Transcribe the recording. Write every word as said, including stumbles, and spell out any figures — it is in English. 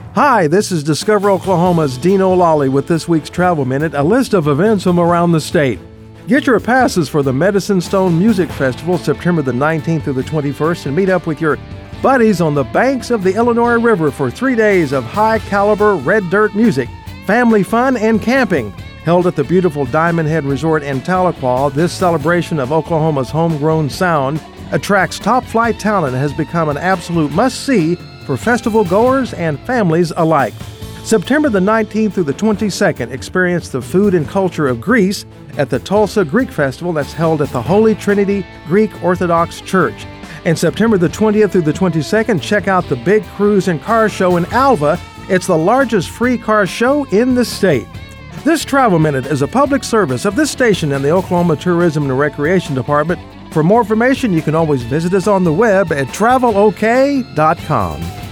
Hi, this is Discover Oklahoma's Dean O'Lally with this week's Travel Minute, a list of events from around the state. Get your passes for the Medicine Stone Music Festival September the nineteenth through the twenty-first and meet up with your buddies on the banks of the Illinois River for three days of high-caliber red dirt music, family fun, and camping. Held at the beautiful Diamond Head Resort in Tahlequah, this celebration of Oklahoma's homegrown sound attracts top-flight talent and has become an absolute must-see for festival goers and families alike. September the nineteenth through the twenty-second, experience the food and culture of Greece at the Tulsa Greek Festival that's held at the Holy Trinity Greek Orthodox Church. And September the twentieth through the twenty-second, check out the Big Cruise and Car Show in Alva. It's the largest free car show in the state. This Travel Minute is a public service of this station and the Oklahoma Tourism and Recreation Department. For more information, you can always visit us on the web at travel o k dot com.